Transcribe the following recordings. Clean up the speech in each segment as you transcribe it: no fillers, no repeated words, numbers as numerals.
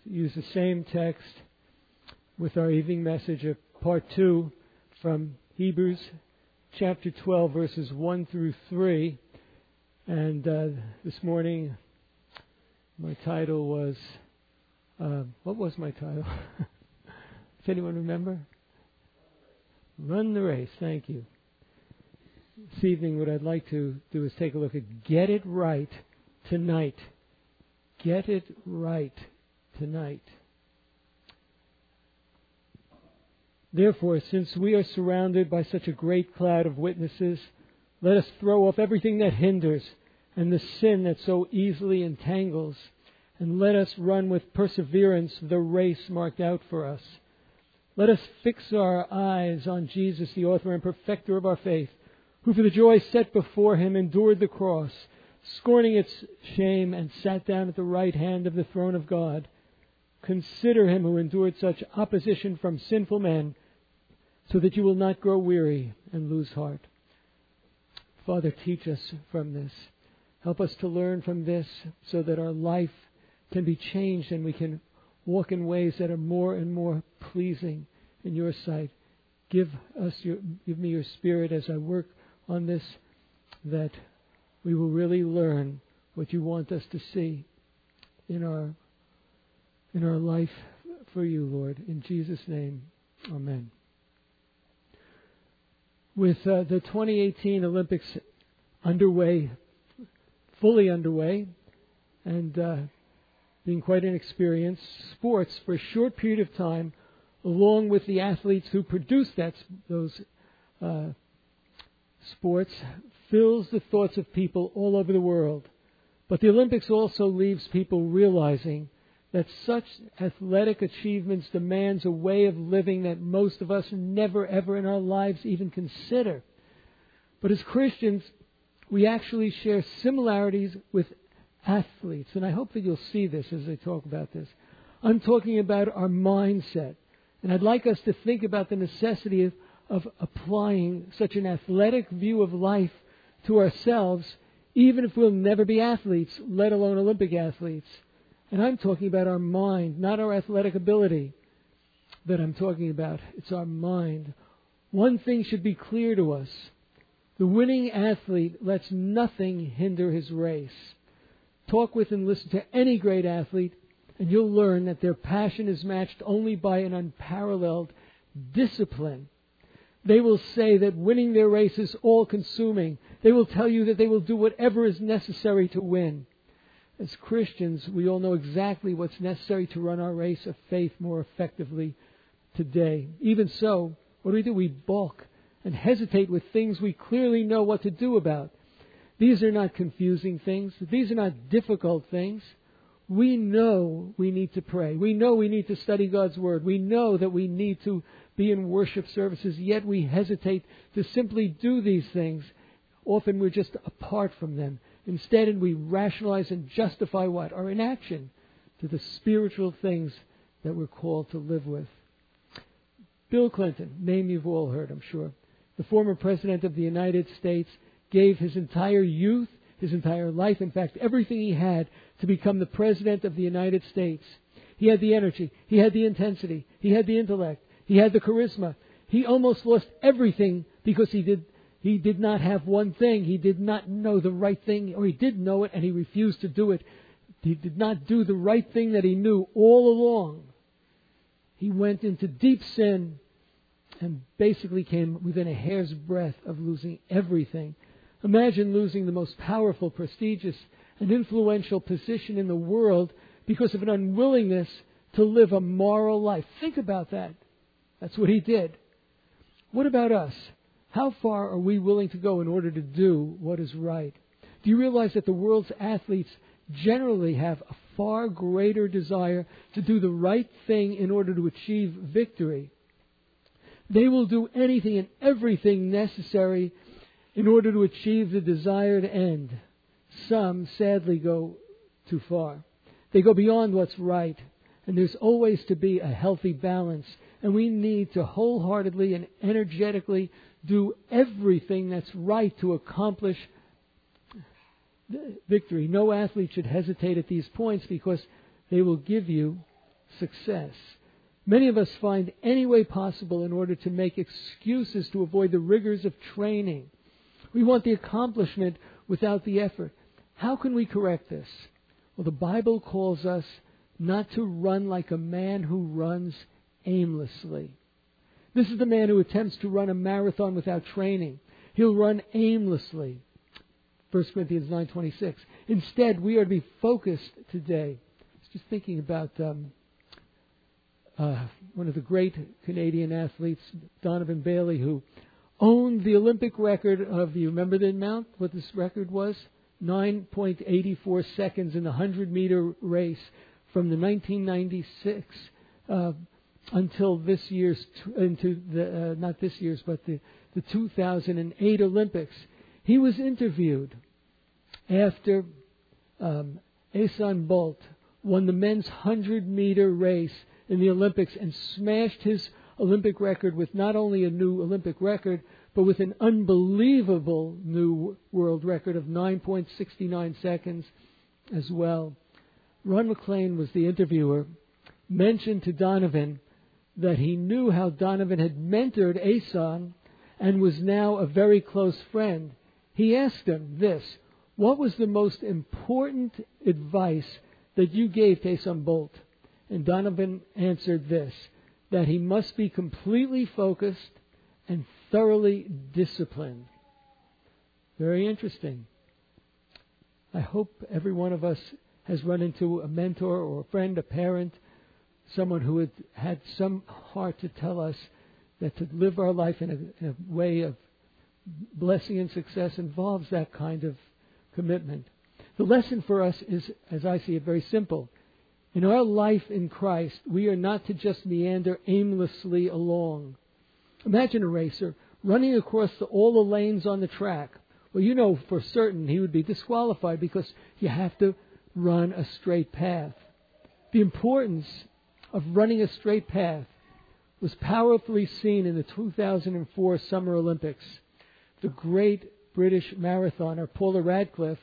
use the same text with our evening message of part 2 from Hebrews chapter 12, verses 1 through 3. And this morning, my title was, what was my title? Does anyone remember? Run the Race. Thank you. This evening, what I'd like to do is take a look at Get It Right Tonight. Get it right tonight. Therefore, since we are surrounded by such a great cloud of witnesses, let us throw off everything that hinders and the sin that so easily entangles, and let us run with perseverance the race marked out for us. Let us fix our eyes on Jesus, the author and perfecter of our faith, who for the joy set before him endured the cross, scorning its shame, and sat down at the right hand of the throne of God. Consider him who endured such opposition from sinful men, so that you will not grow weary and lose heart. Father, teach us from this. Help us to learn from this so that our life can be changed and we can walk in ways that are more and more pleasing in your sight. Give me your Spirit as I work on this, that we will really learn what you want us to see in our life for you, Lord. In Jesus' name, amen. With the 2018 Olympics underway, fully underway, and being quite an experience, sports for a short period of time, along with the athletes who produce those sports, fills the thoughts of people all over the world. But the Olympics also leaves people realizing that such athletic achievements demands a way of living that most of us never ever in our lives even consider. But as Christians, we actually share similarities with athletes. And I hope that you'll see this as I talk about this. I'm talking about our mindset. And I'd like us to think about the necessity of applying such an athletic view of life to ourselves, even if we'll never be athletes, let alone Olympic athletes. And I'm talking about our mind, not our athletic ability that I'm talking about. It's our mind. One thing should be clear to us. The winning athlete lets nothing hinder his race. Talk with and listen to any great athlete, and you'll learn that their passion is matched only by an unparalleled discipline. They will say that winning their race is all-consuming. They will tell you that they will do whatever is necessary to win. As Christians, we all know exactly what's necessary to run our race of faith more effectively today. Even so, what do? We balk and hesitate with things we clearly know what to do about. These are not confusing things. These are not difficult things. We know we need to pray. We know we need to study God's Word. We know that we need to be in worship services, yet we hesitate to simply do these things. Often we're just apart from them. Instead, we rationalize and justify what? Our inaction to the spiritual things that we're called to live with. Bill Clinton, name you've all heard, I'm sure. The former President of the United States gave his entire youth, his entire life, in fact, everything he had to become the President of the United States. He had the energy, he had the intensity, he had the intellect, he had the charisma. He almost lost everything because he did not have one thing. He did not know the right thing, or he did know it and he refused to do it. He did not do the right thing that he knew all along. He went into deep sin and basically came within a hair's breadth of losing everything. Imagine losing the most powerful, prestigious, and influential position in the world because of an unwillingness to live a moral life. Think about that. That's what he did. What about us? How far are we willing to go in order to do what is right? Do you realize that the world's athletes generally have a far greater desire to do the right thing in order to achieve victory? They will do anything and everything necessary in order to achieve the desired end. Some, sadly, go too far. They go beyond what's right. And there's always to be a healthy balance. And we need to wholeheartedly and energetically do everything that's right to accomplish victory. No athlete should hesitate at these points because they will give you success. Many of us find any way possible in order to make excuses to avoid the rigors of training. We want the accomplishment without the effort. How can we correct this? Well, the Bible calls us not to run like a man who runs aimlessly. This is the man who attempts to run a marathon without training. He'll run aimlessly. 1 Corinthians 9:26. Instead, we are to be focused today. I was just thinking about one of the great Canadian athletes, Donovan Bailey, who owned the Olympic record of, you remember the amount, what this record was? 9.84 seconds in the 100-meter race from the 1996 until this year's, not this year's, but the 2008 Olympics. He was interviewed after Usain Bolt won the men's 100-meter race in the Olympics and smashed his Olympic record with not only a new Olympic record, but with an unbelievable new world record of 9.69 seconds as well. Ron McLean was the interviewer, mentioned to Donovan that he knew how Donovan had mentored Usain and was now a very close friend. He asked him this: what was the most important advice that you gave to Usain Bolt? And Donovan answered this, that he must be completely focused and thoroughly disciplined. Very interesting. I hope every one of us has run into a mentor or a friend, a parent, someone who had some heart to tell us that to live our life in a way of blessing and success involves that kind of commitment. The lesson for us is, as I see it, very simple. In our life in Christ, we are not to just meander aimlessly along. Imagine a racer running across all the lanes on the track. Well, you know for certain he would be disqualified because you have to run a straight path. The importance of running a straight path was powerfully seen in the 2004 Summer Olympics. The great British marathoner Paula Radcliffe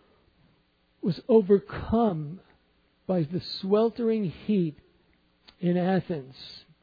was overcome by the sweltering heat in Athens.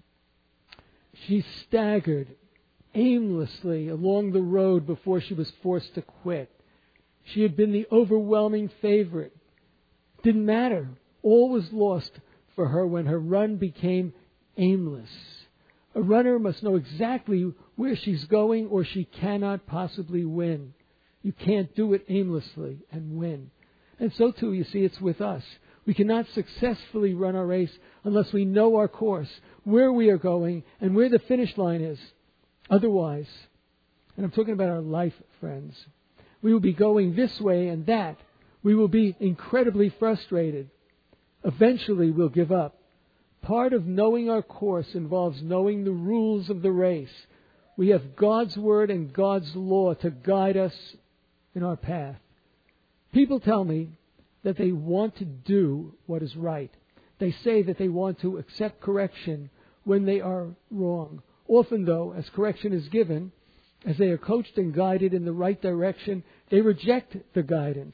She staggered aimlessly along the road before she was forced to quit. She had been the overwhelming favorite. Didn't matter. All was lost for her when her run became aimless. A runner must know exactly where she's going or she cannot possibly win. You can't do it aimlessly and win. And so too, you see, it's with us. We cannot successfully run our race unless we know our course, where we are going, and where the finish line is. Otherwise, and I'm talking about our life, friends, we will be going this way and that. We will be incredibly frustrated. Eventually, we'll give up. Part of knowing our course involves knowing the rules of the race. We have God's Word and God's law to guide us in our path. People tell me that they want to do what is right. They say that they want to accept correction when they are wrong. Often, though, as correction is given, as they are coached and guided in the right direction, they reject the guidance.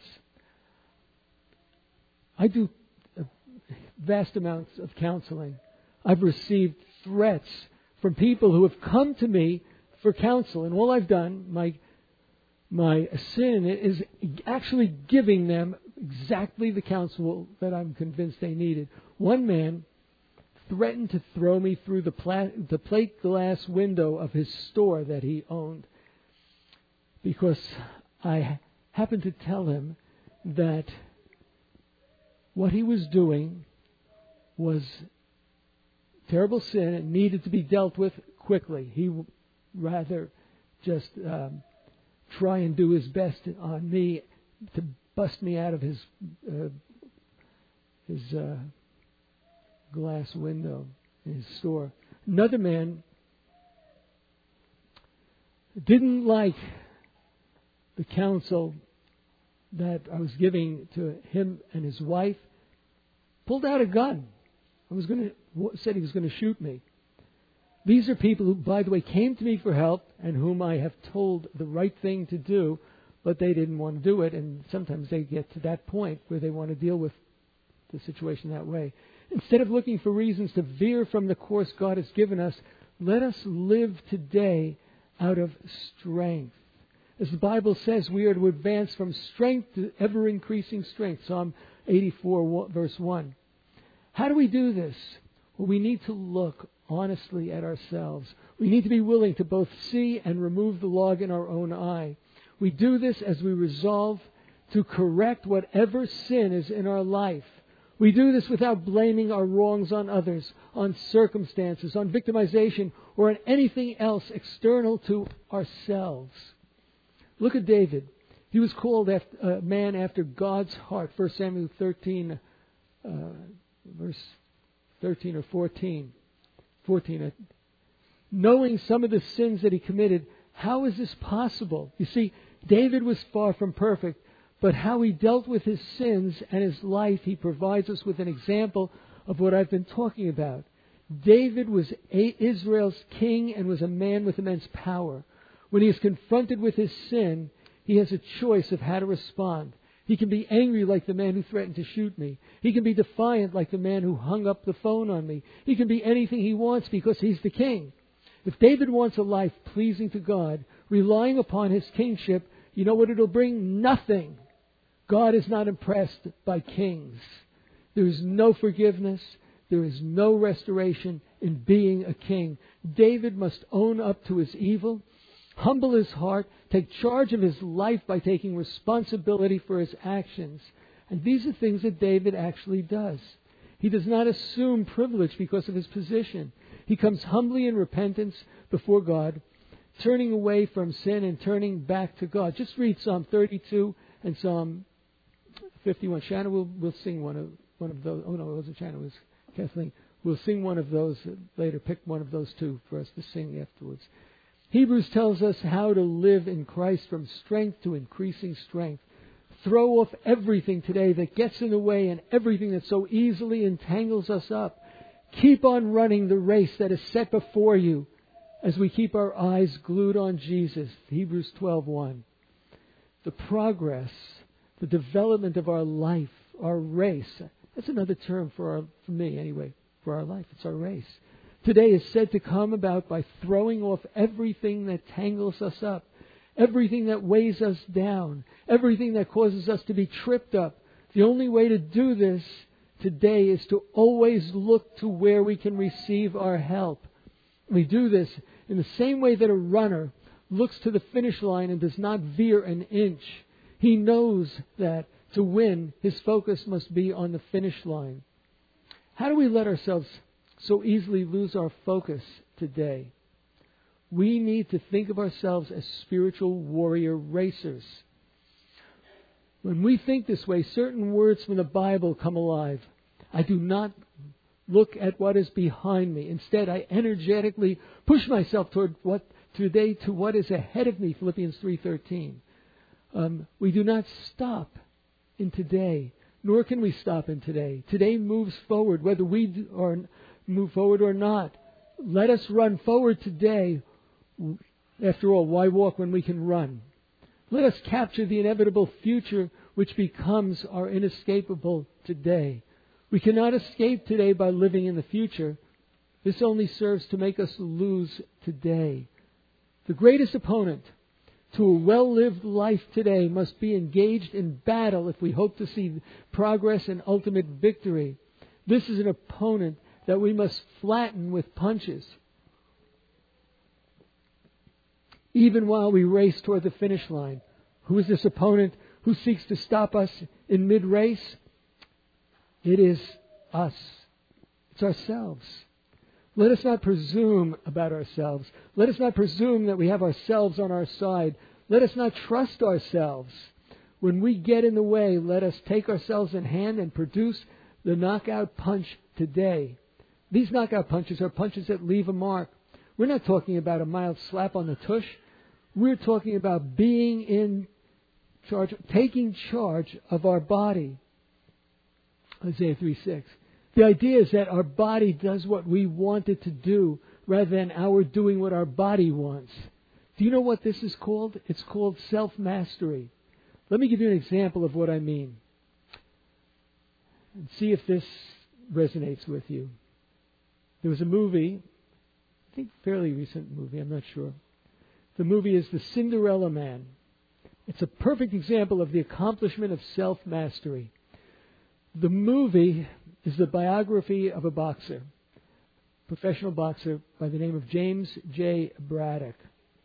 I do vast amounts of counseling. I've received threats from people who have come to me for counsel, and all I've done, my sin is actually giving them exactly the counsel that I'm convinced they needed. One man threatened to throw me through the plate glass window of his store that he owned because I happened to tell him that what he was doing was terrible sin and needed to be dealt with quickly. He would rather just try and do his best on me to bust me out of his glass window in his store. Another man didn't like the counsel that I was giving to him and his wife, pulled out a gun. Said he was going to shoot me. These are people who, by the way, came to me for help and whom I have told the right thing to do, but they didn't want to do it, and sometimes they get to that point where they want to deal with the situation that way. Instead of looking for reasons to veer from the course God has given us, let us live today out of strength. As the Bible says, we are to advance from strength to ever-increasing strength. Psalm 84, verse 1. How do we do this? Well, we need to look honestly at ourselves. We need to be willing to both see and remove the log in our own eye. We do this as we resolve to correct whatever sin is in our life. We do this without blaming our wrongs on others, on circumstances, on victimization, or on anything else external to ourselves. Look at David. He was called a man after God's heart. 1 Samuel 13, verse 13 or 14. 14. Knowing some of the sins that he committed, how is this possible? You see, David was far from perfect, but how he dealt with his sins and his life, he provides us with an example of what I've been talking about. David was Israel's king and was a man with immense power. When he is confronted with his sin, he has a choice of how to respond. He can be angry like the man who threatened to shoot me. He can be defiant like the man who hung up the phone on me. He can be anything he wants because he's the king. If David wants a life pleasing to God, relying upon his kingship, you know what it'll bring? Nothing. God is not impressed by kings. There is no forgiveness. There is no restoration in being a king. David must own up to his evil, humble his heart, take charge of his life by taking responsibility for his actions. And these are things that David actually does. He does not assume privilege because of his position. He comes humbly in repentance before God, turning away from sin and turning back to God. Just read Psalm 32 and Psalm 51. Shannon will sing one of those. Oh no, it wasn't Shannon, it was Kathleen. We'll sing one of those later. Pick one of those two for us to sing afterwards. Hebrews tells us how to live in Christ from strength to increasing strength. Throw off everything today that gets in the way and everything that so easily entangles us up. Keep on running the race that is set before you as we keep our eyes glued on Jesus. Hebrews 12:1. The progress, the development of our life, our race. That's another term for me anyway, for our life. It's our race. Today is said to come about by throwing off everything that tangles us up, everything that weighs us down, everything that causes us to be tripped up. The only way to do this today is to always look to where we can receive our help. We do this in the same way that a runner looks to the finish line and does not veer an inch. He knows that to win, his focus must be on the finish line. How do we let ourselves so easily lose our focus today? We need to think of ourselves as spiritual warrior racers. When we think this way, certain words from the Bible come alive. I do not look at what is behind me. Instead, I energetically push myself toward what is ahead of me. Philippians 3:13. We do not stop in today, nor can we stop in today. Today moves forward, whether we move forward or not. Let us run forward today. After all, why walk when we can run? Let us capture the inevitable future which becomes our inescapable today. We cannot escape today by living in the future. This only serves to make us lose today. The greatest opponent to a well-lived life today must be engaged in battle if we hope to see progress and ultimate victory. This is an opponent that we must flatten with punches. Even while we race toward the finish line. Who is this opponent who seeks to stop us in mid-race? It is us. It's ourselves. Let us not presume about ourselves. Let us not presume that we have ourselves on our side. Let us not trust ourselves. When we get in the way, let us take ourselves in hand and produce the knockout punch today. These knockout punches are punches that leave a mark. We're not talking about a mild slap on the tush. We're talking about being in charge, taking charge of our body. Isaiah 3:6. The idea is that our body does what we want it to do rather than our doing what our body wants. Do you know what this is called? It's called self-mastery. Let me give you an example of what I mean. And see if this resonates with you. There was a movie, I think fairly recent movie, I'm not sure. The movie is The Cinderella Man. It's a perfect example of the accomplishment of self-mastery. The movie is the biography of a boxer, professional boxer by the name of James J. Braddock.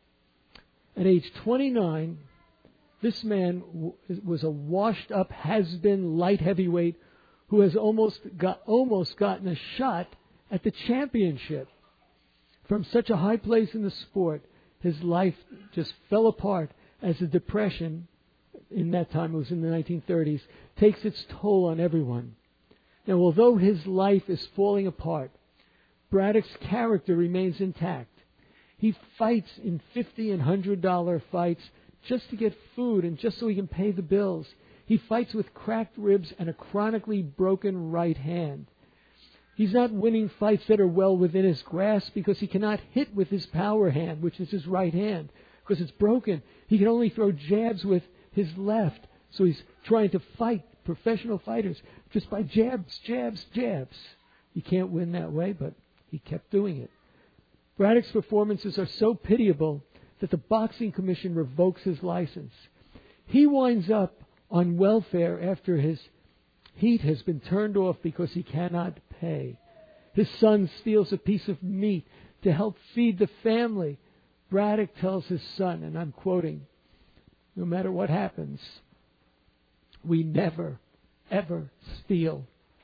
At age 29, this man was a washed-up, has-been light heavyweight who has almost gotten a shot at the championship. From such a high place in the sport, his life just fell apart as the Depression, in that time it was in the 1930s, takes its toll on everyone. Now, although his life is falling apart, Braddock's character remains intact. He fights in $50 and $100 fights just to get food and just so he can pay the bills. He fights with cracked ribs and a chronically broken right hand. He's not winning fights that are well within his grasp because he cannot hit with his power hand, which is his right hand, because it's broken. He can only throw jabs with his left. So he's trying to fight professional fighters just by jabs, jabs, jabs. He can't win that way, but he kept doing it. Braddock's performances are so pitiable that the Boxing Commission revokes his license. He winds up on welfare after his heat has been turned off because he cannot pay. His son steals a piece of meat to help feed the family. Braddock tells his son, and I'm quoting, "No matter what happens, we never, ever steal."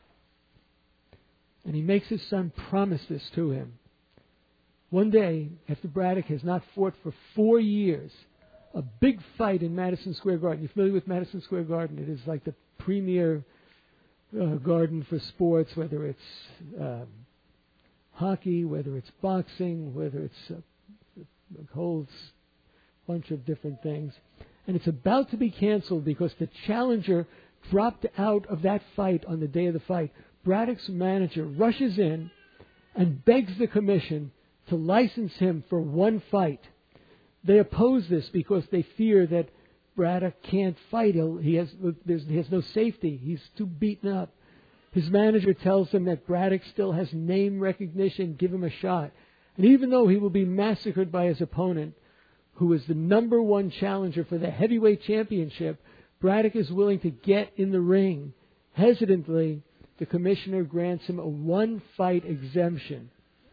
And he makes his son promise this to him. One day, after Braddock has not fought for 4 years, a big fight in Madison Square Garden. You're familiar with Madison Square Garden? It is like the premier garden for sports, whether it's hockey, whether it's boxing, whether it's a whole bunch of different things. And it's about to be canceled because the challenger dropped out of that fight on the day of the fight. Braddock's manager rushes in and begs the commission to license him for one fight. They oppose this because they fear that Braddock can't fight. He has no safety. He's too beaten up. His manager tells him that Braddock still has name recognition. Give him a shot. And even though he will be massacred by his opponent, who is the number one challenger for the heavyweight championship, Braddock is willing to get in the ring. Hesitantly, the commissioner grants him a one-fight exemption.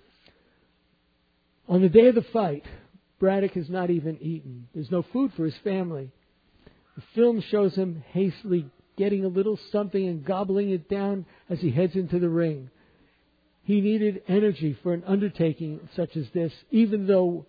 On the day of the fight, Braddock has not even eaten. There's no food for his family. The film shows him hastily getting a little something and gobbling it down as he heads into the ring. He needed energy for an undertaking such as this, even though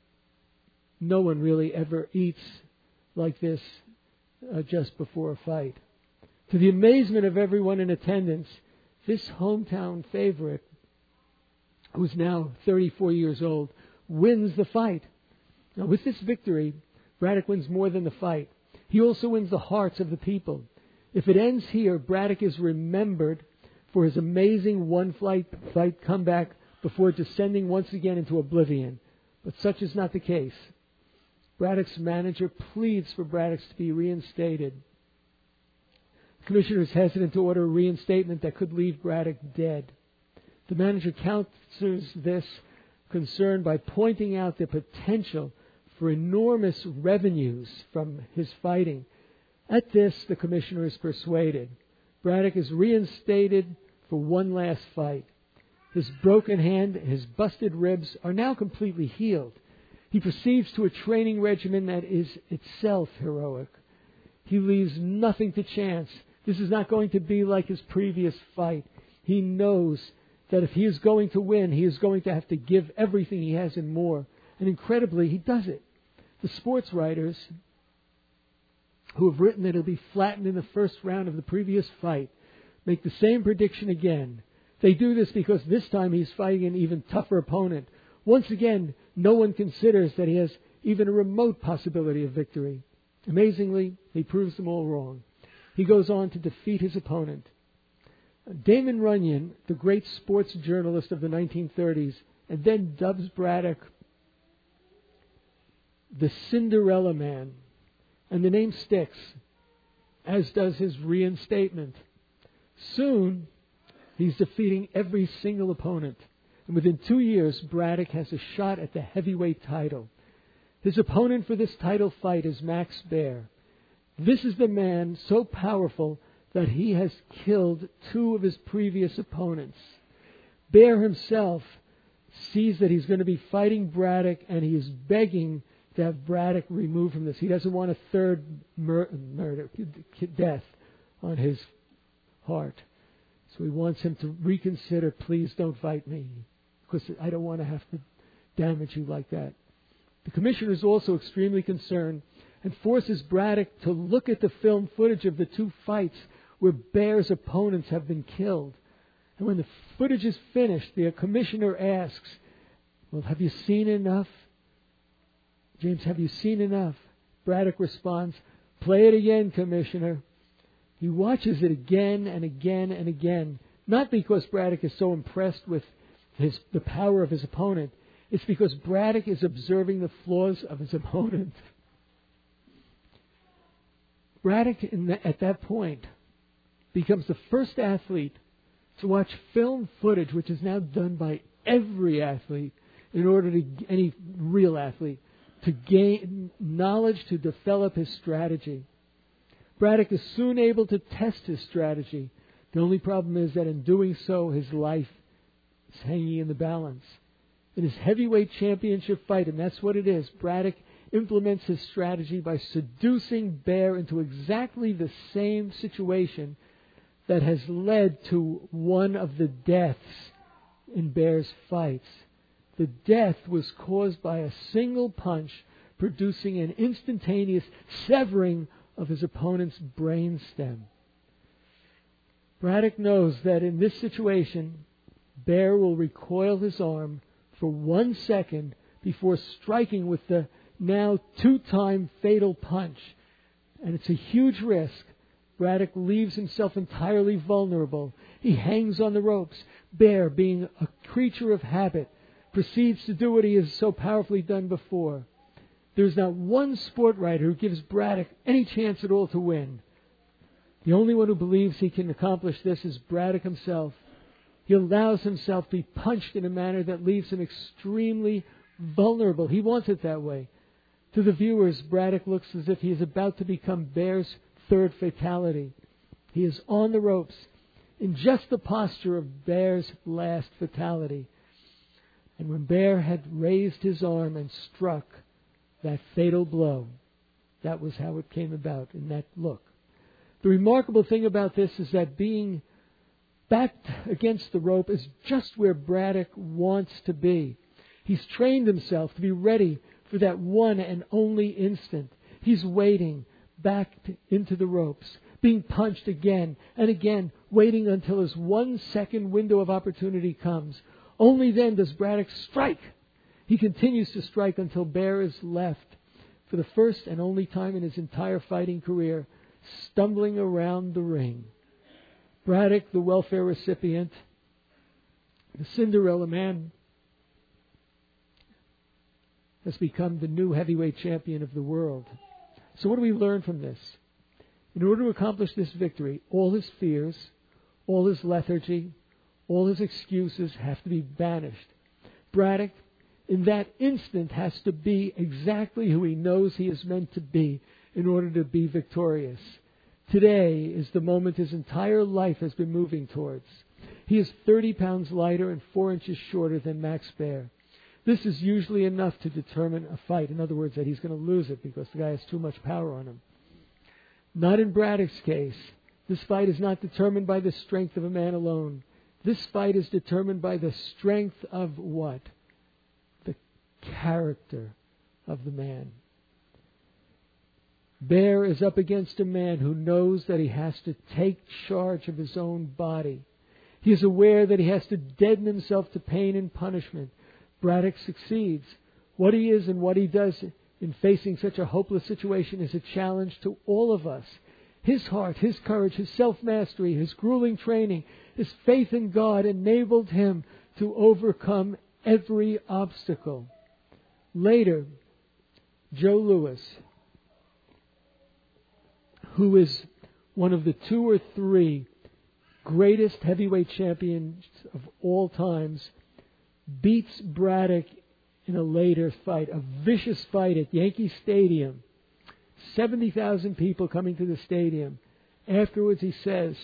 no one really ever eats like this just before a fight. To the amazement of everyone in attendance, this hometown favorite, who's now 34 years old, wins the fight. Now, with this victory, Braddock wins more than the fight. He also wins the hearts of the people. If it ends here, Braddock is remembered for his amazing one-fight comeback before descending once again into oblivion. But such is not the case. Braddock's manager pleads for Braddock to be reinstated. The commissioner is hesitant to order a reinstatement that could leave Braddock dead. The manager counters this concern by pointing out the potential for enormous revenues from his fighting. At this, the commissioner is persuaded. Braddock is reinstated for one last fight. His broken hand, his busted ribs are now completely healed. He proceeds to a training regimen that is itself heroic. He leaves nothing to chance. This is not going to be like his previous fight. He knows that if he is going to win, he is going to have to give everything he has and more. And incredibly, he does it. The sports writers who have written that he'll be flattened in the first round of the previous fight make the same prediction again. They do this because this time he's fighting an even tougher opponent. Once again, no one considers that he has even a remote possibility of victory. Amazingly, he proves them all wrong. He goes on to defeat his opponent. Damon Runyon, the great sports journalist of the 1930s, and then dubs Braddock the Cinderella Man. And the name sticks, as does his reinstatement. Soon, He's defeating every single opponent. And within 2 years, Braddock has a shot at the heavyweight title. His opponent for this title fight is Max Baer. This is the man so powerful that he has killed 2 of his previous opponents. Baer himself sees that he's going to be fighting Braddock, and he is begging to have Braddock removed from this. He doesn't want a third death on his heart. So he wants him to reconsider, please don't fight me, because I don't want to have to damage you like that. The commissioner is also extremely concerned and forces Braddock to look at the film footage of the 2 fights where Baer's opponents have been killed. And when the footage is finished, the commissioner asks, well, have you seen enough? James, have you seen enough? Braddock responds, play it again, Commissioner. He watches it again and again and again, not because Braddock is so impressed with the power of his opponent. It's because Braddock is observing the flaws of his opponent. Braddock, at that point, becomes the first athlete to watch film footage, which is now done by every athlete, any real athlete, to gain knowledge to develop his strategy. Braddock is soon able to test his strategy. The only problem is that in doing so, his life is hanging in the balance. In his heavyweight championship fight, and that's what it is, Braddock implements his strategy by seducing Baer into exactly the same situation that has led to one of the deaths in Baer's fights. The death was caused by a single punch, producing an instantaneous severing of his opponent's brainstem. Braddock knows that in this situation, Baer will recoil his arm for 1 second before striking with the now 2-time fatal punch. And it's a huge risk. Braddock leaves himself entirely vulnerable. He hangs on the ropes. Baer, being a creature of habit, proceeds to do what he has so powerfully done before. There's not one sport writer who gives Braddock any chance at all to win. The only one who believes he can accomplish this is Braddock himself. He allows himself to be punched in a manner that leaves him extremely vulnerable. He wants it that way. To the viewers, Braddock looks as if he is about to become Baer's third fatality. He is on the ropes, in just the posture of Baer's last fatality. And when Baer had raised his arm and struck that fatal blow, that was how it came about, in that look. The remarkable thing about this is that being backed against the rope is just where Braddock wants to be. He's trained himself to be ready for that one and only instant. He's waiting, backed into the ropes, being punched again and again, waiting until his 1 second window of opportunity comes. Only then does Braddock strike. He continues to strike until Baer is left, for the first and only time in his entire fighting career, stumbling around the ring. Braddock, the welfare recipient, the Cinderella man, has become the new heavyweight champion of the world. So what do we learn from this? In order to accomplish this victory, all his fears, all his lethargy, all his excuses have to be banished. Braddock, in that instant, has to be exactly who he knows he is meant to be in order to be victorious. Today is the moment his entire life has been moving towards. He is 30 pounds lighter and 4 inches shorter than Max Baer. This is usually enough to determine a fight. In other words, that he's going to lose it because the guy has too much power on him. Not in Braddock's case. This fight is not determined by the strength of a man alone. This fight is determined by the strength of what? The character of the man. Baer is up against a man who knows that he has to take charge of his own body. He is aware that he has to deaden himself to pain and punishment. Braddock succeeds. What he is and what he does in facing such a hopeless situation is a challenge to all of us. His heart, his courage, his self-mastery, his grueling training, his faith in God enabled him to overcome every obstacle. Later, Joe Louis, who is one of the 2 or 3 greatest heavyweight champion of all times, beats Braddock in a later fight, a vicious fight at Yankee Stadium. 70,000 people coming to the stadium. Afterwards he says,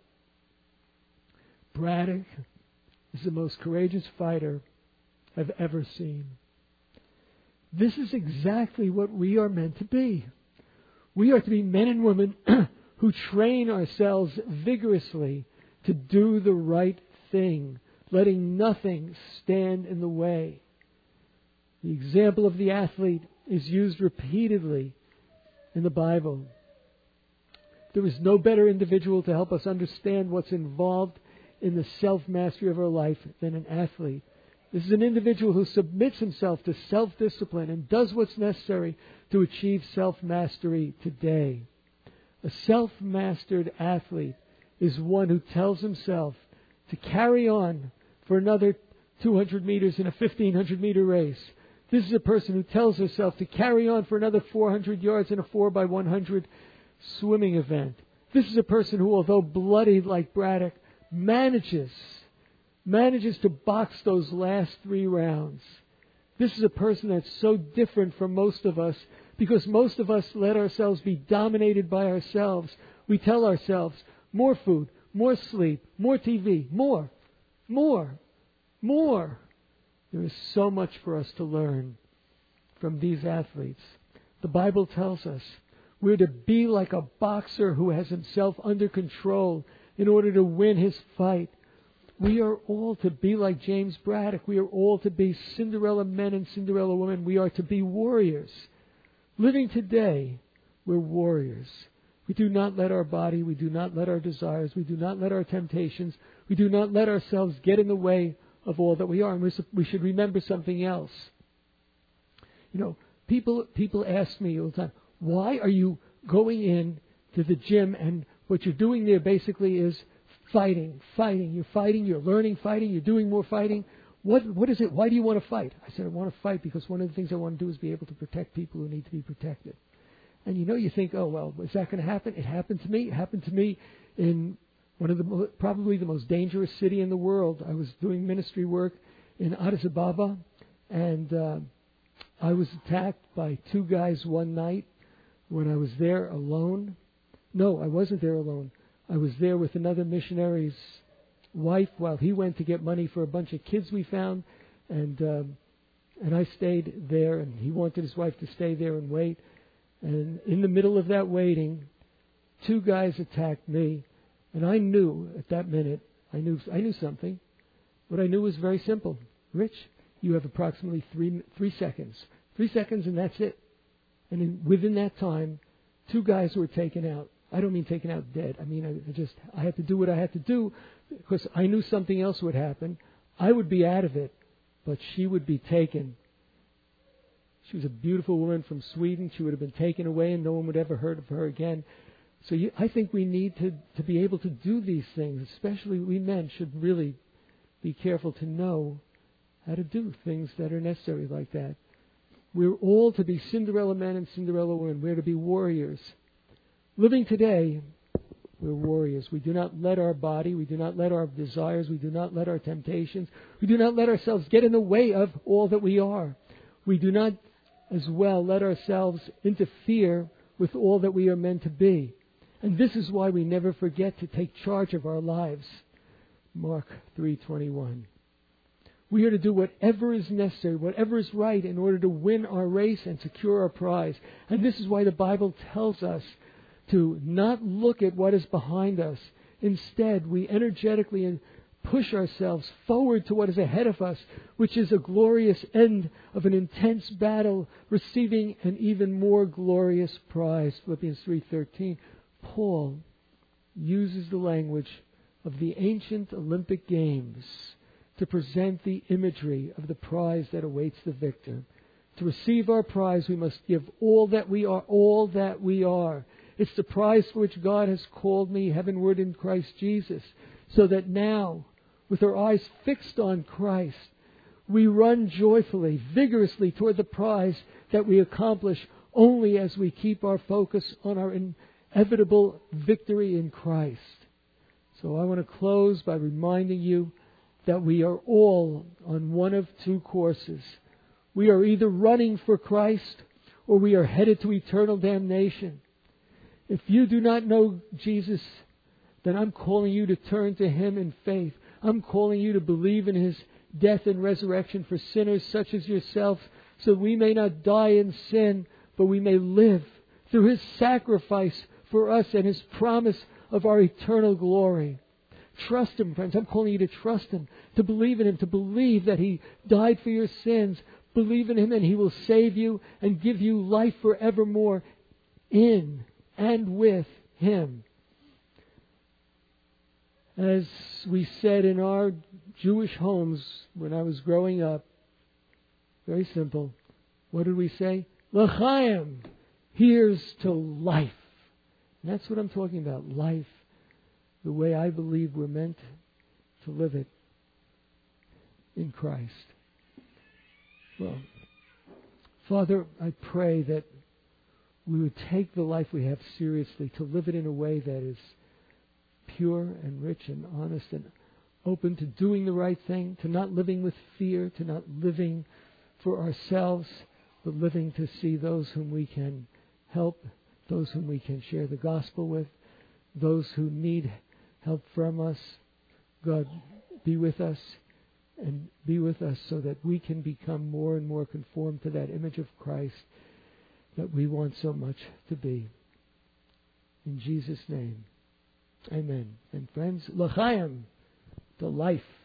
Braddock is the most courageous fighter I've ever seen. This is exactly what we are meant to be. We are to be men and women who train ourselves vigorously to do the right thing, letting nothing stand in the way. The example of the athlete is used repeatedly in the Bible. There is no better individual to help us understand what's involved in the self-mastery of our life than an athlete. This is an individual who submits himself to self-discipline and does what's necessary to achieve self-mastery today. A self-mastered athlete is one who tells himself to carry on for another 200 meters in a 1,500-meter race. This is a person who tells herself to carry on for another 400 yards in a 4x100 swimming event. This is a person who, although bloodied like Braddock, manages to box those last 3 rounds. This is a person that's so different from most of us because most of us let ourselves be dominated by ourselves. We tell ourselves, more food, more sleep, more TV, more. There is so much for us to learn from these athletes. The Bible tells us we're to be like a boxer who has himself under control in order to win his fight. We are all to be like James Braddock. We are all to be Cinderella men and Cinderella women. We are to be warriors. Living today, we're warriors. We do not let our body, we do not let our desires, we do not let our temptations, we do not let ourselves get in the way of all that we are. And we should remember something else. You know, people ask me all the time, why are you going in to the gym and what you're doing there basically is fighting. You're fighting, you're learning fighting, you're doing more fighting. What is it? Why do you want to fight? I said, I want to fight because one of the things I want to do is be able to protect people who need to be protected. And you think, oh, well, is that going to happen? It happened to me. It happened to me in one of probably the most dangerous city in the world. I was doing ministry work in Addis Ababa, and I was attacked by 2 guys one night when I was there alone. No, I wasn't there alone. I was there with another missionary's wife while he went to get money for a bunch of kids we found, and I stayed there, and he wanted his wife to stay there and wait. And in the middle of that waiting, 2 guys attacked me, and I knew at that minute, I knew something. What I knew was very simple. Rich, you have approximately 3 seconds. 3 seconds, and that's it. And within that time, 2 guys were taken out. I don't mean taken out dead. I mean, I had to do what I had to do because I knew something else would happen. I would be out of it, but she would be taken. She was a beautiful woman from Sweden. She would have been taken away and no one would ever heard of her again. So I think we need to be able to do these things, especially we men should really be careful to know how to do things that are necessary like that. We're all to be Cinderella men and Cinderella women. We're to be warriors. Living today, we're warriors. We do not let our body, we do not let our desires, we do not let our temptations, we do not let ourselves get in the way of all that we are. We do not as well let ourselves interfere with all that we are meant to be. And this is why we never forget to take charge of our lives. Mark 3:21. We are to do whatever is necessary, whatever is right in order to win our race and secure our prize. And this is why the Bible tells us to not look at what is behind us. Instead, we energetically push ourselves forward to what is ahead of us, which is a glorious end of an intense battle, receiving an even more glorious prize. Philippians 3:13. Paul uses the language of the ancient Olympic Games to present the imagery of the prize that awaits the victor. To receive our prize, we must give all that we are. It's the prize for which God has called me heavenward in Christ Jesus, so that now, with our eyes fixed on Christ, we run joyfully, vigorously toward the prize that we accomplish only as we keep our focus on our inevitable victory in Christ. So I want to close by reminding you that we are all on one of two courses. We are either running for Christ or we are headed to eternal damnation. If you do not know Jesus, then I'm calling you to turn to Him in faith. I'm calling you to believe in His death and resurrection for sinners such as yourself, so we may not die in sin, but we may live through His sacrifice for us and His promise of our eternal glory. Trust Him, friends. I'm calling you to trust Him, to believe in Him, to believe that He died for your sins. Believe in Him and He will save you and give you life forevermore in and with Him. As we said in our Jewish homes when I was growing up, very simple. What did we say? L'chaim. Here's to life. And that's what I'm talking about, life. The way I believe we're meant to live it in Christ. Well, Father, I pray that we would take the life we have seriously, to live it in a way that is pure and rich and honest and open to doing the right thing, to not living with fear, to not living for ourselves, but living to see those whom we can help, those whom we can share the gospel with, those who need help from us. God, be with us and be with us so that we can become more and more conformed to that image of Christ that we want so much to be. In Jesus' name, amen. And friends, l'chaim, the life.